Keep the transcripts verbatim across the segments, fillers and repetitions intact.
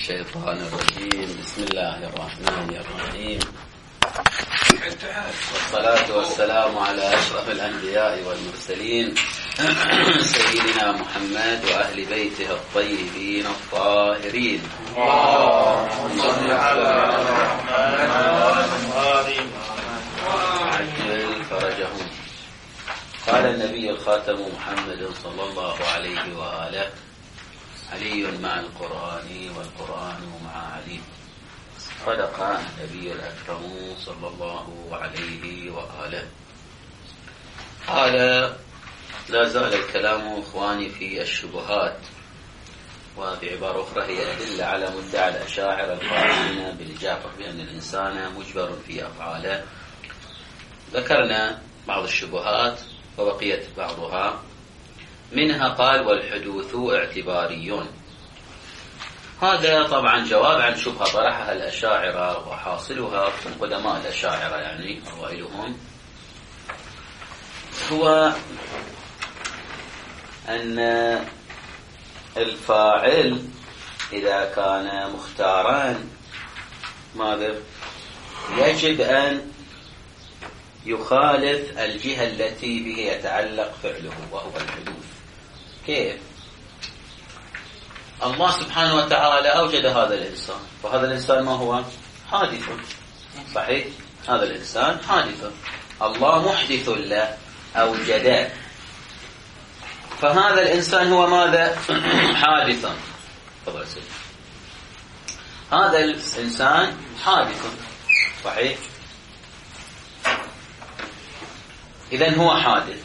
الشيطان الرجيم. بسم الله الرحمن الرحيم، والصلاة والسلام على أشرف الأنبياء والمرسلين سيدنا محمد وأهل بيته الطيبين الطاهرين. اللهم صل على محمد وعجل فرجهم. قال النبي الخاتم محمد صلى الله عليه وآله: علي مع القرآن والقرآن مع علي. صدق النبي الأكرم صلى الله عليه وآله. قال: لا زال الكلام إخواني في الشبهات، وبعبارة أخرى هي أدلة على مدعى الأشاعرة القائلين بالجافر بأن الإنسان مجبر في أفعاله. ذكرنا بعض الشبهات وبقيت بعضها، منها قال: والحدوث اعتباريون. هذا طبعا جواب عن شبهة طرحها الأشاعرة، وحاصلها من قدماء الأشاعرة يعني أوائلهم، هو أن الفاعل إذا كان مختارا ماذا يجب أن يخالف الجهة التي به يتعلق فعله، وهو الحدوث. كيف؟ الله سبحانه وتعالى أوجد هذا الإنسان، وهذا الإنسان ما هو؟ حادث، صحيح؟ هذا الإنسان حادث، الله محدث له أوجده، فهذا الإنسان هو ماذا؟ حادثا. تفضل سيدي. هذا الإنسان حادث، صحيح؟ إذن هو حادث،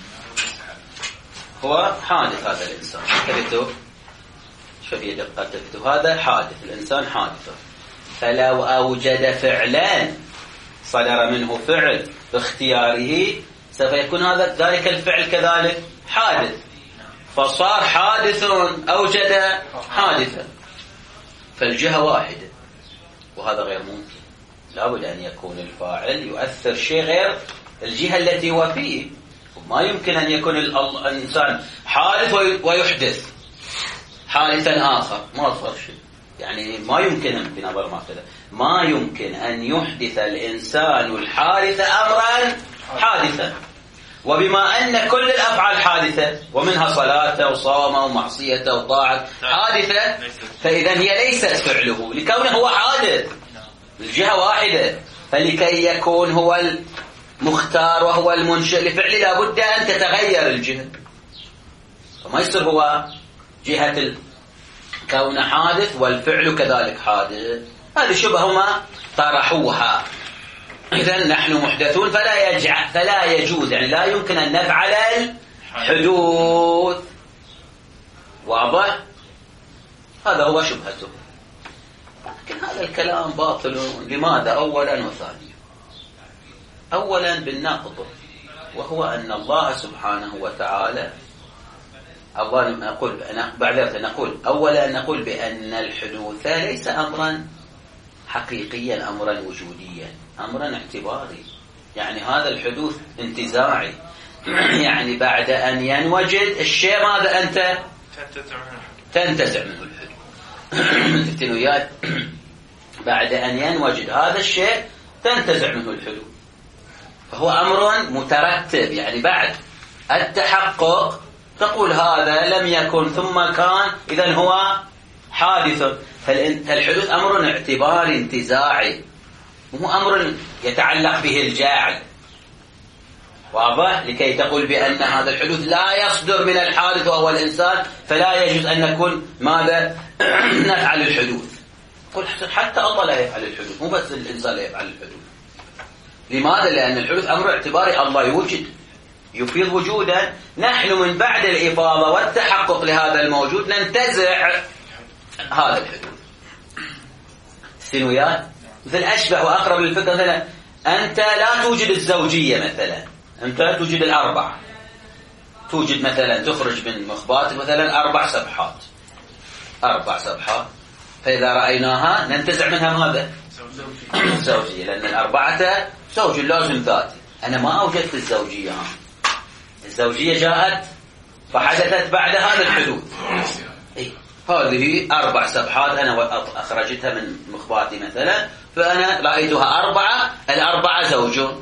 هو حادث هذا الإنسان. كتبته شوفي دقة، كتبته هذا حادث، الإنسان حادث. فلو أوجد فعلا صدر منه فعل باختياره، سوف يكون هذا ذلك الفعل كذلك حادث، فصار حادث أوجد حادثا، فالجهة واحدة، وهذا غير ممكن. لابد أن يكون الفاعل يؤثر شيء غير الجهة التي هو فيه. ما يمكن أن يكون الإنسان حادث ويحدث حادثا آخر، ما صار شيء، يعني ما يمكن بنظر ما كذا، ما يمكن أن يحدث الإنسان الحادث أمرا حادثا. وبما أن كل الأفعال حادثة، ومنها صلاة وصوم ومعصية وطاعة حادثة، فإذا هي ليست فعله لكونه هو حادث، الجهة واحدة. فلكي يكون هو المختار وهو المنشئ لفعل لابد أن تتغير الجهة، فما يصير هو جهة الكون حادث والفعل كذلك حادث. هذه شبهة ما طرحوها. إذن نحن محدثون، فلا يجع فلا يجوز، يعني لا يمكن أن نفعل الحدوث. واضح؟ هذا هو شبهته. لكن هذا الكلام باطل. لماذا؟ أولا وثانيا. أولا بالنقض، وهو أن الله سبحانه وتعالى، الله نقول بعد نقول أولا نقول بأن الحدوث ليس أمرا حقيقيا، أمرا وجوديا، أمرا اعتباري. يعني هذا الحدوث انتزاعي، يعني بعد أن ينوجد الشيء ماذا أنت تنتزع منه الحدوث. بعد أن ينوجد هذا الشيء تنتزع منه الحدوث، فهو أمر مترتب. يعني بعد التحقق تقول هذا لم يكن ثم كان، إذن هو حادث. فالحدوث أمر اعتباري انتزاعي، وهو أمر يتعلق به الجاعل. واضح؟ لكي تقول بأن هذا الحدوث لا يصدر من الحادث وهو الإنسان، فلا يجوز أن نكون ماذا نفعل الحدوث. قل حتى الله لا يفعل الحدوث، مو بس الإنسان لا يفعل الحدوث. لماذا؟ لأن الحدوث أمر اعتباري، الله يوجد، يفيض وجودا. نحن من بعد الإفاضة والتحقق لهذا الموجود ننتزع هذا الحدوث. سنويات مثل أشبه وأقرب للفكرة، مثلا أنت لا توجد الزوجية، مثلا أنت توجد الأربعة، توجد مثلا تخرج من مخباتك مثلا أربع صفحات، أربع صفحات، فإذا رأيناها ننتزع منها ماذا؟ زوجية، لأن الأربعة زوج لازم ذاتي. أنا ما أوجدت الزوجية، الزوجية جاءت فحدثت بعد هذا الحدوث. إيه؟ هذه أربع سبحات أنا أخرجتها من مخباتي مثلا، فأنا رأيتها أربعة، الأربعة زوجون.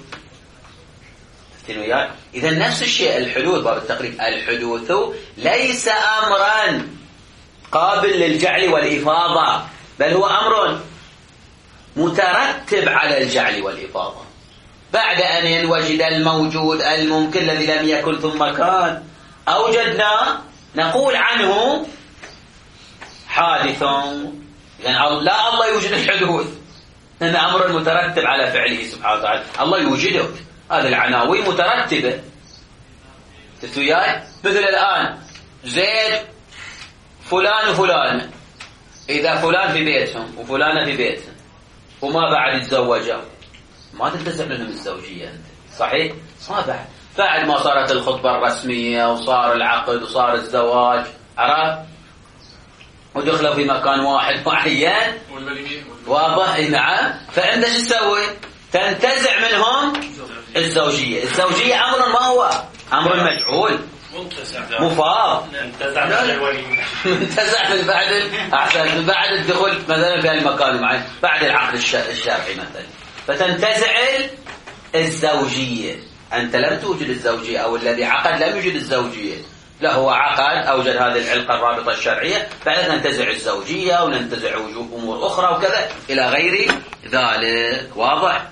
إذا نفس الشيء الحدوث، باب التقريب، الحدوث ليس أمرا قابل للجعل والإفاضة، بل هو أمر مترتب على الجعل والإفاضة بعد أن ينوجد الموجود الممكن الذي لم يكن ثم كان، أوجدنا نقول عنه حادث. يعني لا، الله يوجد الحدوث لأن أمر مترتب على فعله سبحانه وتعالى، الله يوجده، هذه العناوين مترتبة. تسوياي مثل الآن زيد فلان وفلان، إذا فلان في بيتهم وفلانة في بيتهم وما بعد يتزوجوا، ما تنتزع منهم الزوجية أنت، صحيح؟ ما بعد بعد ما صارت الخطبة الرسمية وصار العقد وصار الزواج، عرفت؟ ودخلوا في مكان واحد معين واضح، نعم، فأنت شو تسوي؟ تنتزع منهم الزوجية. الزوجية أمر ما هو أمر مجعول مفاض، منتزع من بعد أحسن من بعد الدخول مثلا في المكان معين، بعد العقد الشرعي مثلا، فتنتزع الزوجية. أنت لم توجد الزوجية، أو الذي عقد لم يوجد الزوجية، لا هو عقد أوجد هذه العلاقة الرابطة الشرعية، بعد ننتزع الزوجية وننتزع وجوه أمور أخرى وكذا إلى غير ذلك. واضح؟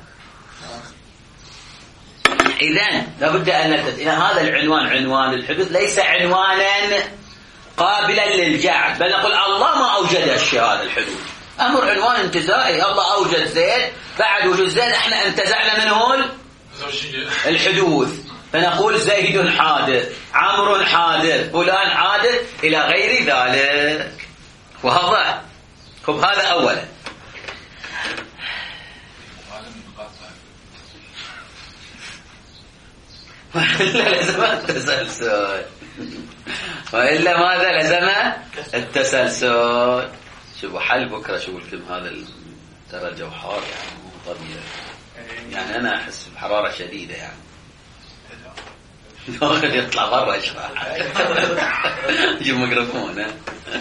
إذن لابد أن نلتفت إلى هذا العنوان، عنوان الحدوث ليس عنوانا قابلا للجعل، بل نقول الله ما أوجد الشيء هذا الحدوث، أمر عنوان انتزاعي. الله أوجد زيد، بعد وجود زيد احنا انتزعنا منه الحدوث، فنقول زيد حادث، عمرو حادث، فلان حادث إلى غير ذلك. واضح؟ خب هذا أولا. وإلا لزم التسلسل، وإلا ماذا لزم التسلسل. شوفوا حل بكرة، شوفوا الكلم هذا ترى الجو حار يعني مو طبيعي، يعني أنا أحس بحرارة شديدة يعني واخد يطلع برا يشرح يجيب ميكروفون. ها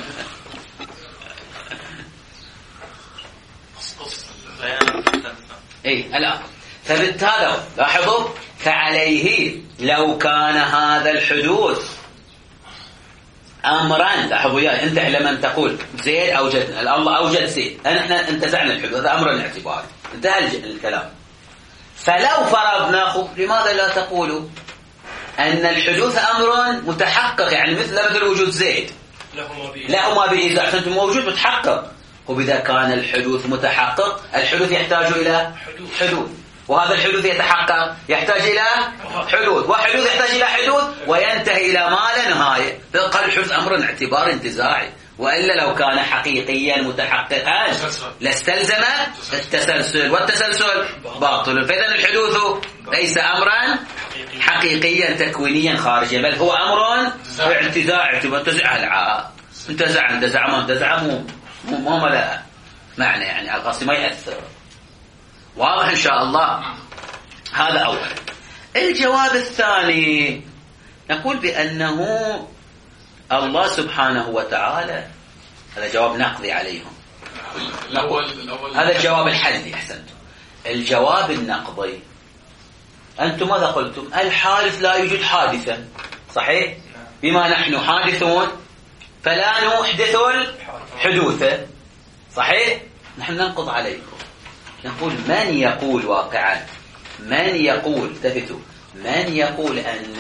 اي الآن فبالتالي لاحظوا، فعليه لو كان هذا الحدوث أمرا، لاحظوا يا أنت لما تقول زيد أوجدنا، الله أوجد زيد، احنا انتزعنا الحدوث، هذا أمر اعتباري، انتهى الكلام. فلو فرضنا، لماذا لا تقولوا أن الحدوث أمر متحقق، يعني مثل مثل وجود زيد له ما به إذا أنتم موجود متحقق. وإذا كان الحدوث متحقق، الحدوث يحتاج إلى حدوث، وهذا الحدوث يتحقق يحتاج إلى حدوث، وحدوث يحتاج إلى حدوث، وينتهي إلى ما لا نهاية. فقال الحدوث أمر اعتبار انتزاعي، وإلا لو كان حقيقيا متحققا لاستلزم التسلسل، والتسلسل باطل. فإذا الحدوث ليس أمرا حقيقيا تكوينيا خارجيا، بل هو أمر اعتزاع، انتزع العاء، انتزع انتزع ما انتزع مو مو لا معنى، يعني القصد ما يأثر. واضح إن شاء الله؟ هذا أولا. الجواب الثاني نقول بأنه الله سبحانه وتعالى، هذا جواب نقضي عليهم، نقول هذا الجواب الحلي. أحسنت. الجواب النقضي، أنتم ماذا قلتم؟ الحادث لا يوجد حادثا، صحيح؟ بما نحن حادثون فلا نحدث الحدوث، صحيح؟ نحن ننقض عليكم، نقول من يقول واقعا، من يقول تفتوا، من يقول أن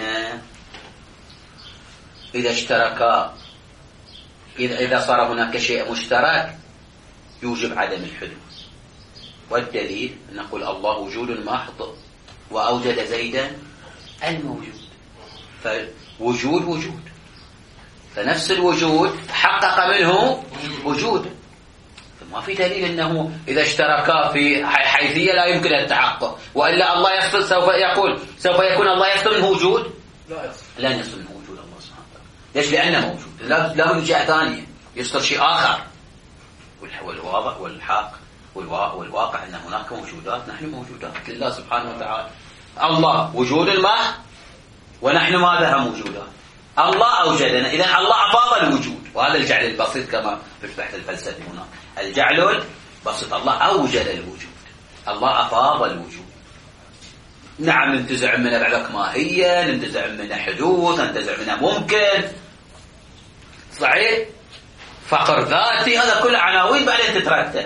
إذا اشتركا، إذا إذا صار هناك شيء مشترك يوجب عدم الحدوث. والدليل نقول الله وجود محض وأوجد زيدا الموجود، فوجود وجود، فنفس الوجود تحقق منه وجود، فما في دليل أنه إذا اشتركا في حيثية لا يمكن التحقق، وإلا الله يفصل سوف يقول سوف يكون الله يفصل منه وجود، لا يفصل منه وجود الله سبحانه وتعالى. ليش؟ لأنه موجود، لا من جهة ثانية يصدر شيء آخر. والواضح والحق والواقع أن هناك موجودات، نحن موجودات لله سبحانه وتعالى. الله وجود ما، ونحن ماذا؟ موجودات. الله أوجدنا، إذن الله أفاض الوجود، وهذا الجعل البسيط كما في البحث الفلسفي هنا. الجعل البسيط، الله أوجد الوجود، الله أفاض الوجود. نعم ننتزع منه بعدك ماهية، ننتزع منه حدوث، ننتزع منه ممكن، صحيح، فقر ذاتي، هذا كل عناوين بعدين تترتب.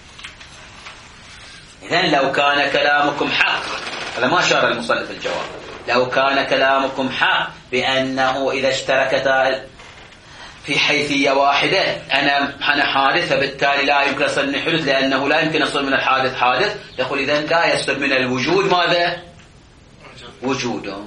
إذن لو كان كلامكم حق، هذا ما شار المصنف الجواب، لو كان كلامكم حق بأنه إذا اشتركتا في حيثية واحدة أنا أنا حادث فبالتالي لا يمكن أصل من حدث، لأنه لا يمكن أصل من الحادث حادث، يقول إذن لا يصل من الوجود ماذا؟ وجوده،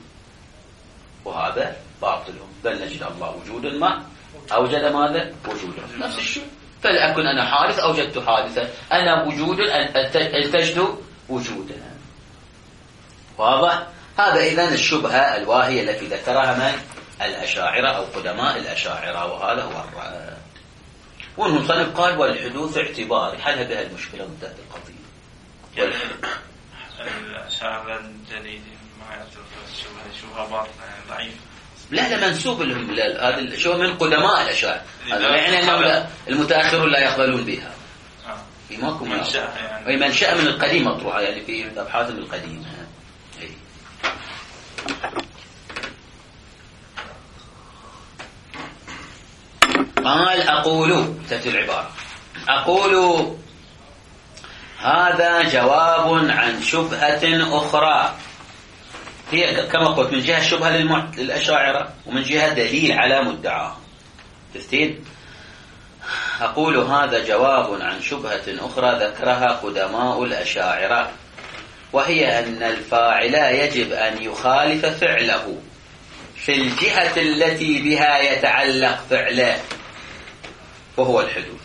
وهذا باطل. بل نجد الله وجود ما أوجد ماذا؟ وجوده، نفس الشيء. فلأكن أنا حادث أوجدت حادثة، أنا وجود أنتجت وجودا. واضح؟ هذا إذن الشبهة الواهية التي ذكرها من؟ الأشاعرة أو قدماء الأشاعرة، وهذا هو الرد. والمصنف قال والحدوث اعتباري، حل بها المشكلة وانتهت القضية. الأشاعرة الجديد ما يعترف الشبهة، شبهة باطلة ضعيفة. لا لا منسوب لهم، هذا شو من قدماء الأشاعرة، هذا يعني أنه المتأخرون لا يقبلون بها. في ماكو منشأ يعني، منشأ من القديم مطروحة يعني في أبحاث من القديم. قال أقول تأتي العبارة، أقول هذا جواب عن شبهة أخرى، هي كما قلت من جهة شبهة للأشاعرة ومن جهة دليل على مدعاه. تفتين؟ أقول هذا جواب عن شبهة أخرى ذكرها قدماء الأشاعرة، وهي أن الفاعل يجب أن يخالف فعله في الجهة التي بها يتعلق فعله، وهو الحدوث.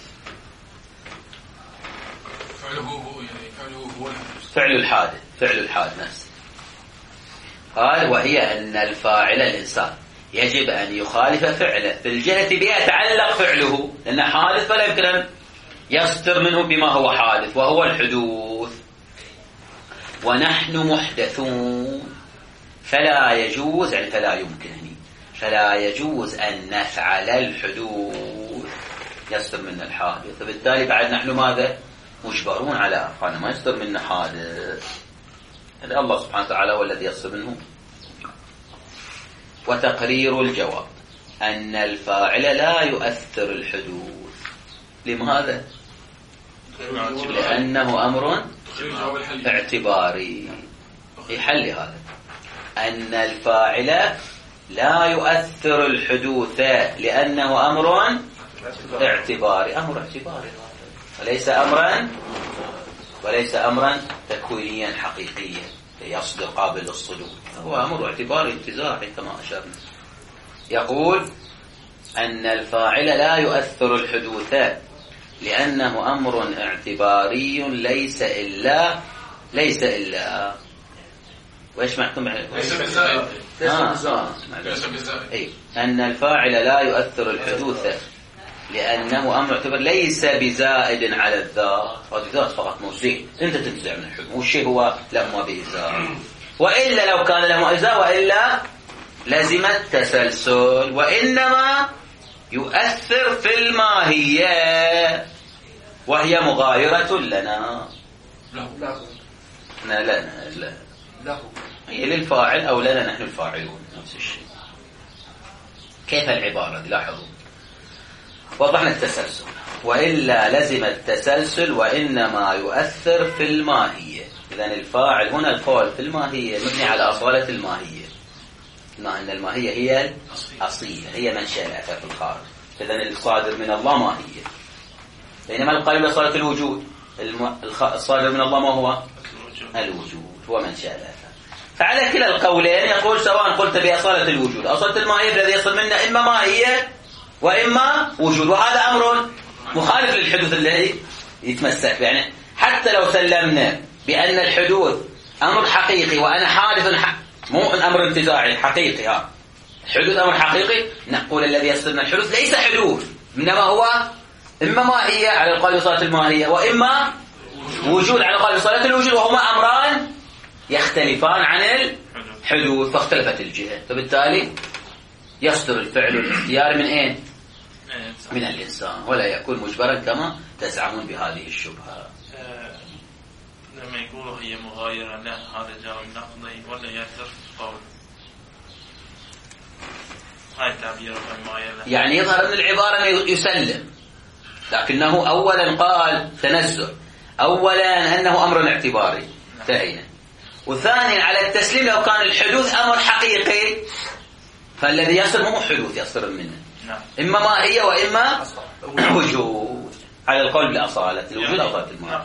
فعله هو يعني فعله هو الحدوث، فعل الحادث، فعل الحادث نفسه. قال وهي أن الفاعل الإنسان يجب أن يخالف فعله في الجهة بها يتعلق فعله، لأنه حادث فلا يمكن أن يصدر منه بما هو حادث وهو الحدوث. ونحن محدثون فلا يجوز، يعني فلا يمكن، فلا يجوز أن نفعل الحدوث يصدر منا الحادث، فبالتالي بعد نحن ماذا؟ مجبرون على أفعال ما يصدر منا حادث، يعني الله سبحانه وتعالى هو الذي يصدر منه. وتقرير الجواب أن الفاعل لا يؤثر الحدوث. لماذا؟ لأنه أمر اعتباري. يحل هذا أن الفاعل لا يؤثر الحدوث لأنه أمر اعتباري، أمر اعتباري وليس أمرا وليس أمرا تكوينيا حقيقيا يصدر قابل للصدور، هو أمر اعتباري انتزاعي كما أشرنا. يقول أن الفاعل لا يؤثر الحدوث لأنه أمر اعتباري ليس إلا ليس إلا وإيش معنى ليس بزائد ليس بزائد أي أن الفاعل لا يؤثر الحدوث لأنه أمر اعتبار ليس بزائد على الذات، والذات فقط موصي أنت تنتزع من الحدوث، والشيء هو له ما به إزاء، وإلا لو كان له إزاء وإلا لزم التسلسل، وإنما يؤثر في الماهية وهي مغايرة لنا. لا لا لا لا لا هي للفاعل أو لنا نحن الفاعلون نفس الشيء. كيف العبارة دي؟ لاحظوا وضحنا التسلسل، وإلا لزم التسلسل وإنما يؤثر في الماهية. إذن الفاعل هنا القول في الماهية مبني على أصالة الماهية، أن الماهية هي الأصيلة، هي منشأ الأثر في الخارج. إذن الصادر من الله ماهية، بينما القائل بأصالة الوجود الصادر من الله ما هو؟ الوجود هو منشأ الأثر. فعلى كلا القولين يقول سواء قلت بأصالة الوجود أصالة الماهية الذي يصل منا إما ماهية وإما وجود، وهذا أمر مخالف للحدوث الذي يتمسك. يعني حتى لو سلمنا بأن الحدوث أمر حقيقي وأنا حادث حق، مو أمر انتزاعي حقيقي، ها الحدوث أمر حقيقي، نقول الذي يصلنا الحدوث ليس حدوث إنما هو إما ماهية على القول بصالة الماهية وإما وجود على القول بصالة الوجود، وهما أمران يختلفان عن الحدوث، فاختلفت الجهة، فبالتالي يصدر الفعل الاختياري من أين؟ من الإنسان ولا يكون مجبرا كما تزعمون بهذه الشبهة. لما يقولوا هي مغايرة لا هذا جواب نقضي ولا يأثر في القول؟ هاي التعبير المغايرة يعني يظهر أن العبارة يسلم، لكنه أولا قال تنزل، أولا أنه أمر اعتباري انتهينا، وثانيا على التسليم لو كان الحدوث أمر حقيقي فالذي يصير مو حدوث يصير منه، إما ما هي وإما وجود على القول بالأصالة الوجود أو ذات المعنى.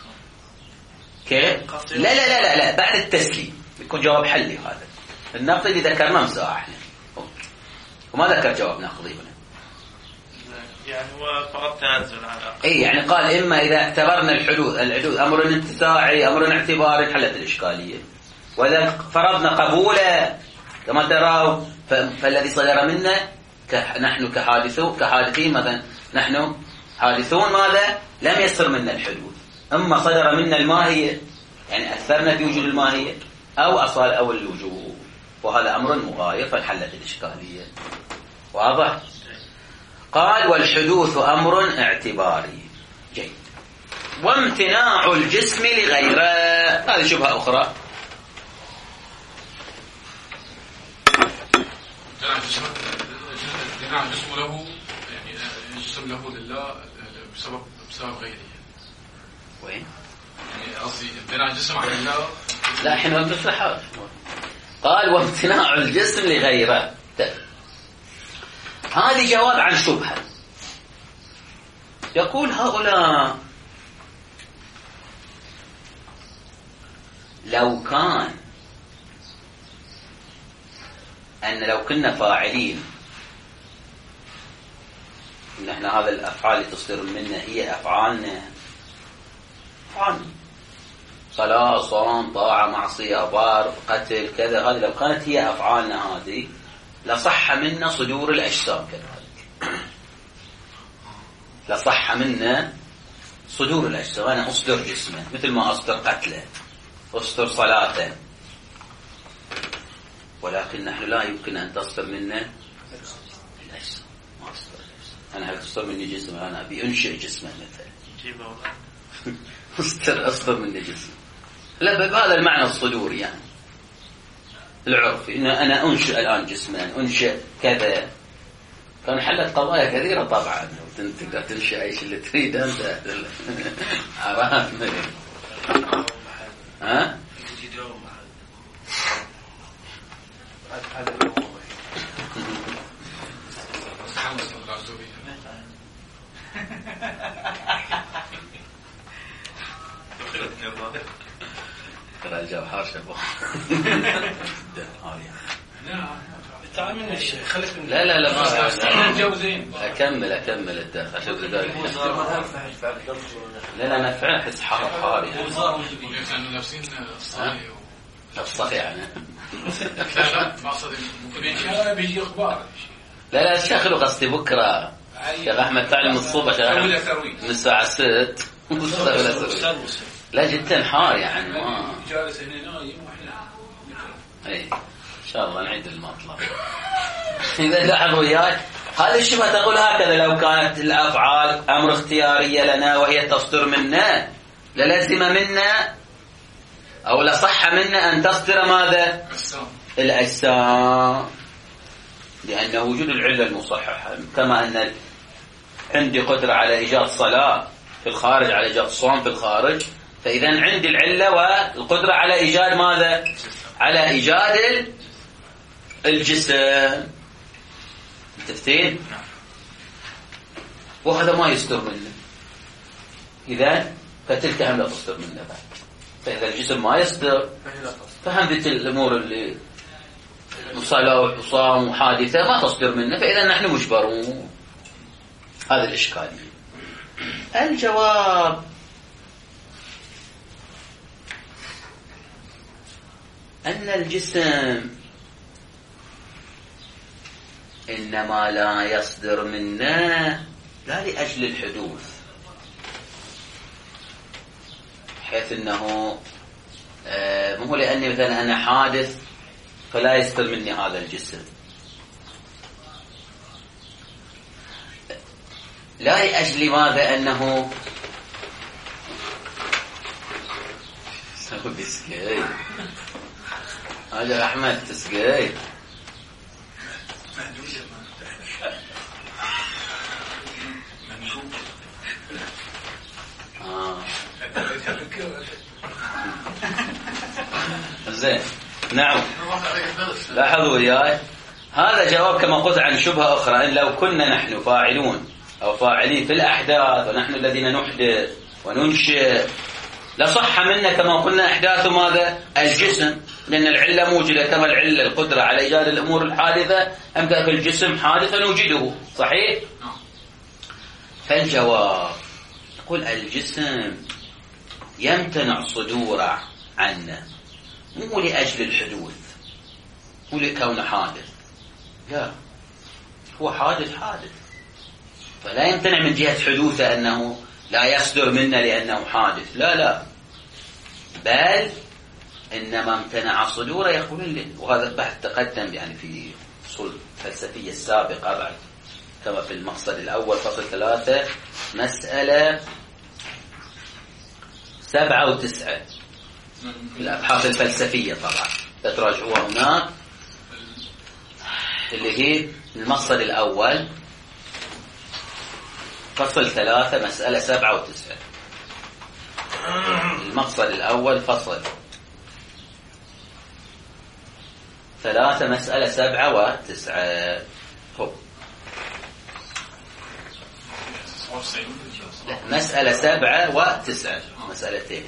كيف؟ لا لا لا لا لا بعد التسليم يكون جواب حلي. هذا النقضي اللي ذكرناه مساء احنا وما ذكر جواب نقضي هنا، يعني هو فقط تنزل على اي يعني قال اما اذا اعتبرنا الحدوث الحدوث امر انتزاعي امر اعتباري حلت الاشكاليه، واذا فرضنا قبوله كما تروا فالذي صدر منا نحن كحادثون كحادثين مثلا نحن حادثون ماذا لم يصدر منا الحدوث، اما صدر منا الماهيه يعني اثرنا في وجود الماهيه او اصال او الوجود، وهذا امر مغاير فانحلت الاشكاليه. واضح؟ قال والحدوث امر اعتباري. جيد. وامتناع الجسم لغيره، هذه شبهه اخرى. امتناع الجسم له يعني الجسم له لله بسبب بسبب غيره. وين؟ يعني قصدي امتناع الجسم عن الله. لا احنا ما بنصلح. قال وامتناع الجسم لغيره، هذه جواب عن شبهة. يقول هؤلاء لو كان أن لو كنا فاعلين إن احنا هذا الأفعال اللي تصدر منا هي أفعالنا، أفعالنا صلاة صوم طاعة معصية بار قتل كذا، هذه لو كانت هي أفعالنا هذه لصح منا صدور الأجسام كذلك، لصح منا صدور الأجسام. أنا أصدر جسما مثل ما أصدر قتله أصدر صلاة، ولكن نحن لا يمكن أن تصدر منا الأجسام. ما أصدر الأجسام. أنا هل تصدر مني جسم، أنا أبي أنشئ جسما مثلا أصدر أصدر مني جسم. لا بهذا المعنى الصدور يعني العرفي، إن أنا أنشئ الآن جسما أنشئ كذا. كان حلت قضايا كثيرة طبعا، تقدر تنشئ أي شيء اللي تريد أنت. عرفت ها؟ ترى الجو حار شباب. لا لا لا ما الجو زين. أكمل أكمل الدرس عشر دقائق. لا لا أنا فعلا أحس حار حار يعني. لأنه لابسين الصحي. الصحي يعني. لا لا ما أقصد ممكن بيجي أخبار. لا لا شغله قصدي بكرة. شيخ أحمد تعلم الصبح شيخ من الساعة ست. لا جدا حار يعني ما. جالس هنا نايم وإحنا. إيه إن شاء الله نعيد المطلب. إذا لاحظ وياك هذه الشبهة تقول هكذا لو كانت الأفعال أمر اختيارية لنا وهي تصدر منا للزم منا أو لصح منا أن تصدر ماذا؟ الأجسام، لأن وجود العلة المصححة كما أن عندي قدرة على إيجاد صلاة في الخارج على إيجاد صوم في الخارج، فإذا عندي العلة والقدرة على إيجاد ماذا؟ على إيجاد الجسم. متفقين؟ وهذا ما يصدر منه، إذا فتلك هم لا تصدر منه بعد. فإذا الجسم ما يصدر فهم ذي الأمور اللي صلاة وصام وحادثة ما تصدر منه، فإذا نحن مجبرون. هذا الإشكالية. الجواب أن الجسم إنما لا يصدر منا لا لأجل الحدوث، حيث أنه آه مو لأني مثلا أنا حادث فلا يصدر مني هذا الجسم. لا لأجل ماذا أنه بسكي هذا أحمد تسكي آه. زين نعم لاحظوا وياي هذا جواب كما قلت عن شبهة أخرى إن لو كنا نحن فاعلون أو فاعلين في الأحداث ونحن الذين نحدث وننشئ لصح منا كما قلنا إحداث ماذا الجسم لأن العلة موجودة كما العلة القدرة على إيجاد الأمور الحادثة أمكن في الجسم حادثا نوجده صحيح؟ فالجواب يقول الجسم يمتنع صدوره عنا مو لأجل الحدوث مو لكونه حادث لا هو حادث حادث فلا يمتنع من جهة حدوثه أنه لا يصدر منا لأنه حادث لا لا بل إنما امتنع صدوره يقولون لي وهذا البحث تقدم يعني في أصول الفلسفية السابقة بعد كما في المقصد الأول فصل ثلاثة مسألة سبعة وتسعة في الأبحاث الفلسفية طبعا تراجعوها هناك اللي هي المقصد الأول فصل ثلاثة مسألة سبعة وتسعة المقصد الأول فصل ثلاثة مسألة سبعة وتسعة هو مسألة سبعة وتسعة مسألتين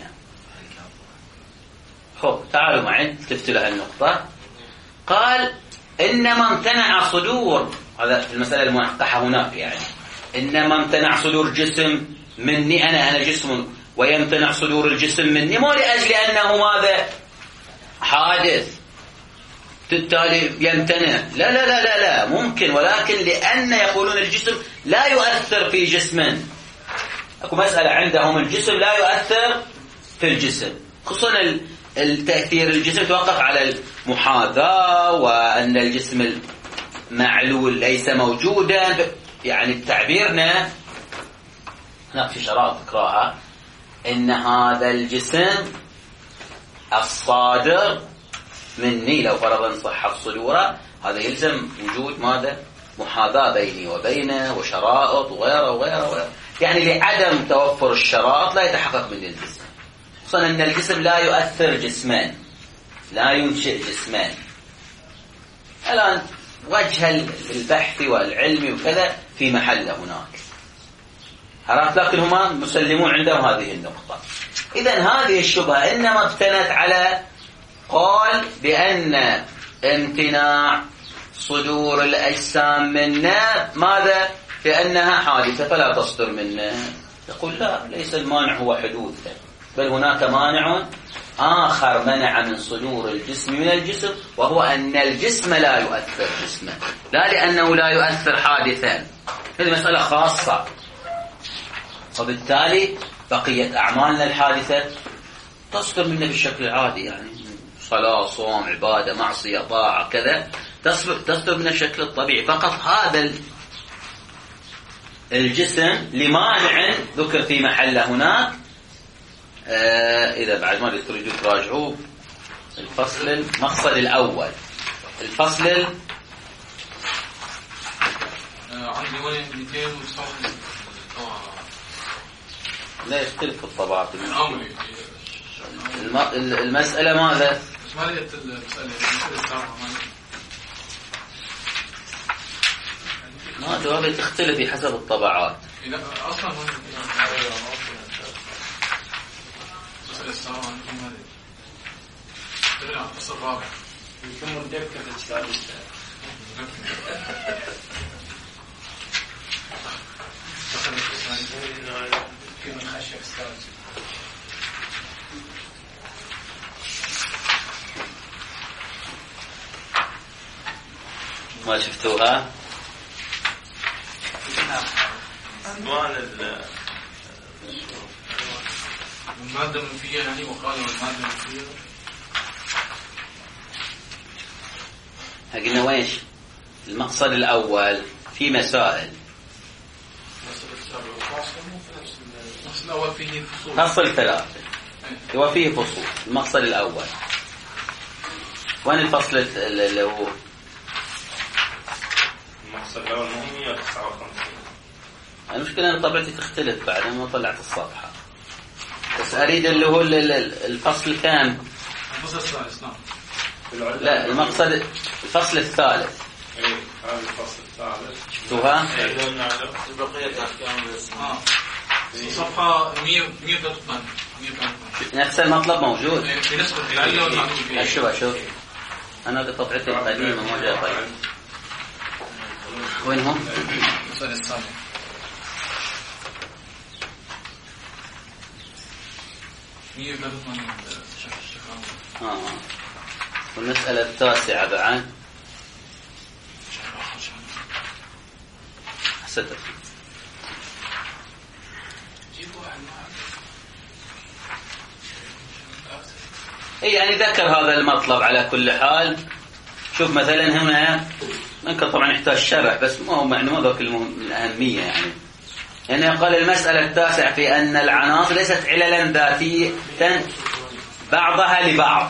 خب تعالوا معي تفتوا لها النقطة قال إنما امتنع صدور هذا في المسألة الموقحة هناك يعني إنما امتنع صدور جسم مني أنا أنا جسم ويمتنع صدور الجسم مني مو لأجل أنه ماذا حادث بالتالي يمتنع لا لا لا لا لا ممكن ولكن لأن يقولون الجسم لا يؤثر في جسم أكو مسألة عندهم الجسم لا يؤثر في الجسم خصوصا التأثير الجسم يتوقف على المحاذاة وأن الجسم المعلول ليس موجودا يعني تعبيرنا هناك في شرائط تقراها إن هذا الجسم الصادر مني لو فرضا صحت صدوره هذا يلزم وجود ماذا محاذاة بيني وبينه وشرائط وغيره وغيره وغيره يعني لعدم توفر الشرائط لا يتحقق من الجسم خصوصا أن الجسم لا يؤثر جسمان لا ينشئ جسمان الآن وجه البحث والعلم وكذا في محله هناك عرفت لكن هما مسلمون عندهم هذه النقطة إذن هذه الشبهة إنما ابتنت على قال بأن امتناع صدور الأجسام منا ماذا بأنها حادثة فلا تصدر منا يقول لا ليس المانع هو حدوثه بل هناك مانع آخر منع من صدور الجسم من الجسم وهو أن الجسم لا يؤثر جسمه لا لأنه لا يؤثر حادثا هذه مسألة خاصة وبالتالي بقية أعمالنا الحادثة تصدر منا بالشكل العادي يعني صلاة صوم عبادة معصية طاعة كذا تصدر من الشكل الطبيعي فقط هذا الجسم لمانع ذكر في محله هناك آه إذا بعد ما تريدوا تراجعوا الفصل المقصد الأول الفصل ال... آه عندي وين مئتين وصفر لا يختلف الطبعات الم... المسألة ماذا إشمالية المسألة ما جوابها تختلف بحسب الطبعات أصلا مسألة الساعة عندكم هذه تبني عن الفصل الرابع يكون مدبكة في الكتاب يمكن خشية استاذ ما شفتوها عنوان المادة المنفية يعني وقالوا المادة المنفية قلنا ويش المقصد الأول في مسائل الفصل الأول فيه فصول. فصل ثلاثة هو فيه فصول. المقصد الأول وين الفصل اللي هو المقصد الأول مية وتسعة وخمسين. المشكلة أن طبعتي تختلف بعد ما طلعت الصفحة، بس أريد اللي هو الفصل كام؟ الفصل الثالث. نعم. لا المقصد الفصل الثالث. إيه هذا الفصل الثالث. شفتوها؟ بقية أحكام آه. صفحة مية وثلاثة وثمانين. نفس المطلب موجود. في نسخة العلة والمعلومة فيه. أشوف أشوف أنا طبعتي القديمة ما جاء. طيب وين هم؟ الفصل الثاني. مية وثلاثة وثمانين. آه. والمسألة التاسعة بعد ستة. إيه يعني ذكر هذا المطلب على كل حال. شوف مثلا هنا ممكن طبعا يحتاج شرح بس ما هو يعني ما ذاك المهم الأهمية يعني. يعني قال المسألة التاسعة في أن العناصر ليست عللا ذاتية بعضها لبعض.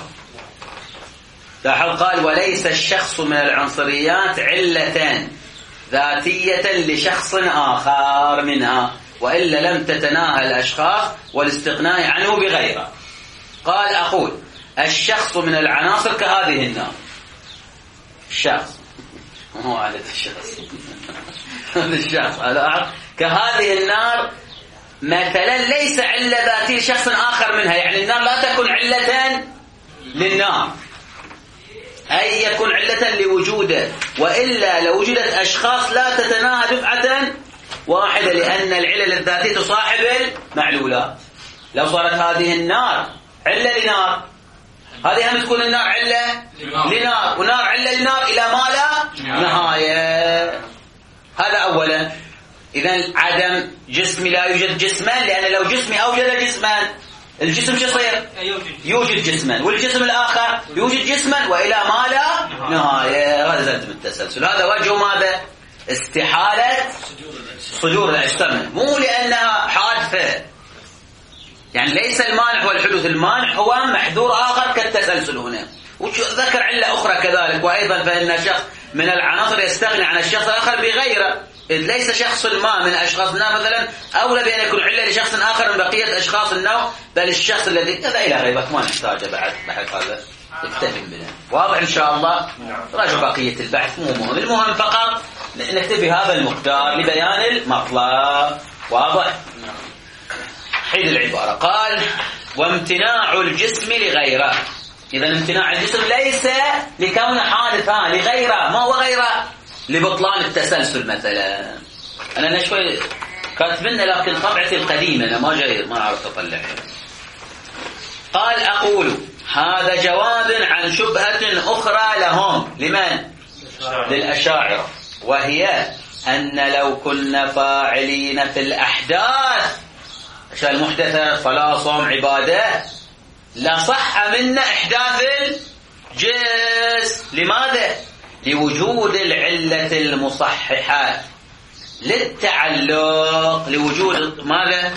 لاحظ قال وليس الشخص من العنصريات علة ذاتية لشخص آخر منها وإلا لم تتناهى الأشخاص والاستغناء عنه بغيره. قال أقول الشخص من العناصر كهذه النار. الشخص هو عادة الشخص هذا الشخص هذا كهذه النار مثلا ليس علة ذاتية لشخص آخر منها. يعني النار لا تكون علة للنار أي يكون علة لوجوده وإلا لو وجدت أشخاص لا تتناهى دفعة واحدة لأن العلل الذاتية تصاحب المعلولات. لو صارت هذه النار علة لنار هذه هم تكون النار علة لنار ونار علة لنار إلى ما لا نهاية. هذا أولا. إذن عدم جسمي لا يوجد جسما لأن لو جسمي أوجد جسما الجسم شو يصير؟ يوجد جسما والجسم الآخر يوجد جسما وإلى ما لا نهاية. هذا زلزم التسلسل. هذا وجه ماذا؟ استحالة صدور الأجسام مو لأنها حادثة. يعني ليس المانع هو الحدوث. المانع هو محذور آخر كالتسلسل هنا. وذكر علة أخرى كذلك وأيضا فإن الشخص من العناصر يستغني عن الشخص الآخر بغيره. إذ ليس شخص ما من أشخاصنا مثلا أولى بأن يكون علة لشخص آخر من بقية أشخاص النوع بل الشخص الذي كذا إلى غيبك ما نحتاجه بعد بحث هذا نكتفي منه. واضح إن شاء الله. راجع بقية البحث مو مهم. المهم فقط نكتفي هذا المقدار لبيان المطلب. واضح. حيد العبارة. قال وامتناع الجسم لغيره. إذا امتناع الجسم ليس لكون حادثا لغيره. ما هو غيره؟ لبطلان التسلسل مثلا. أنا أنا شوي كاتبنا لكن طبعتي القديمة أنا ما جاي ما أعرف أطلعها. قال أقول هذا جواب عن شبهة أخرى لهم. لمن؟ للأشاعرة وهي أن لو كنا فاعلين في الأحداث أشياء المحدثة صلاة صوم عبادة لا صح منا إحداث الجسم. لماذا؟ لوجود العلة المصححة للتعلق. لوجود ماذا؟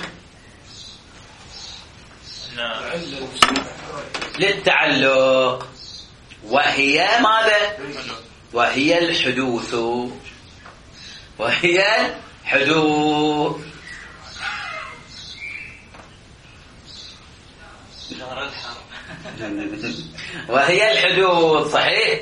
للتعلق وهي ماذا؟ وهي الحدوث. وهي الحدوث. وهي الحدوث صحيح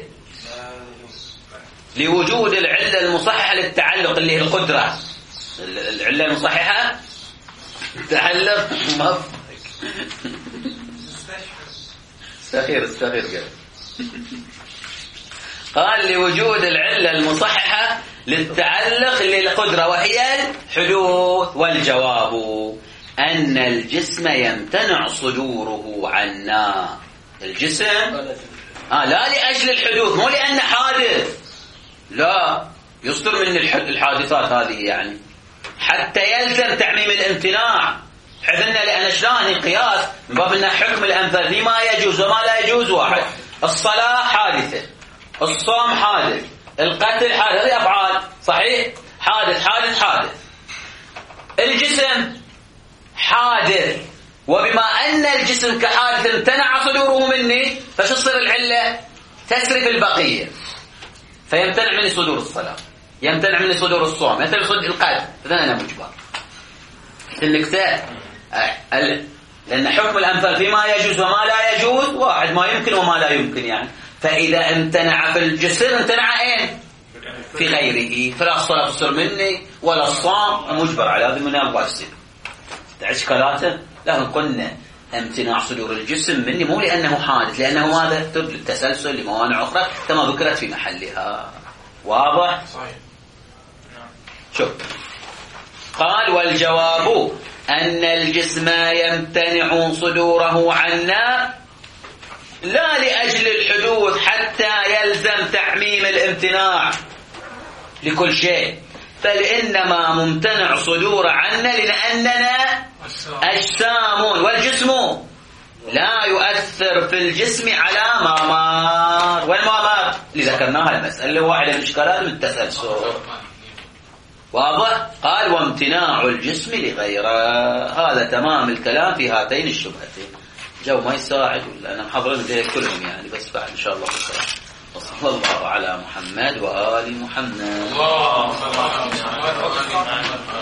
لوجود العلة المصححة للتعلق اللي هي القدرة. العلة المصححة تعلق ما استخير استخير قال قال لوجود العلة المصححة للتعلق للقدرة وهي الحدوث. والجواب أن الجسم يمتنع صدوره عنا. الجسم آه لا لأجل الحدوث مو لأن حادث لا يصدر من الحادثات هذه يعني حتى يلزم تعميم الامتناع. حذنا لأن شلون قياس من باب أن حكم الأمثال فيما يجوز وما لا يجوز واحد. الصلاة حادثة الصوم حادث القتل حادث هذه أفعال صحيح حادث حادث حادث. الجسم حادث، وبما أن الجسم كحادث امتنع صدوره مني، فشو تصير العلة؟ تسري في البقية، فيمتنع مني صدور الصلاة، يمتنع مني صدور الصوم، يمتنع صدور القلب، فإذا أنا مجبر. النكتة لأن حكم الأمثال فيما يجوز وما لا يجوز واحد، ما يمكن وما لا يمكن يعني. فإذا امتنع في الجسم امتنع أين؟ في غيره، فلا الصلاة تصير مني ولا الصوم، مجبر على هذا من الله يصير. إشكالاته لكن قلنا امتناع صدور الجسم مني مو لأنه حادث، لأنه ماذا؟ تدل للتسلسل لموانع أخرى كما ذكرت في محلها. واضح؟ صحيح. شوف قال والجواب أن الجسم يمتنع صدوره عنا لا لأجل الحدوث حتى يلزم تعميم الامتناع لكل شيء، بل إنما ممتنع صدور عنا لأننا أجسام، والجسم لا يؤثر في الجسم على ما مار. والما مار اللي ذكرناها المسألة اللي واحدة من الإشكالات من التسلسل. واضح؟ قال وامتناع الجسم لغيره، هذا تمام الكلام في هاتين الشبهتين. جو ما يساعد ولا أنا محضرين زي كلهم يعني، بس بعد إن شاء الله بكرة. وصلى الله على محمد وآل محمد. الله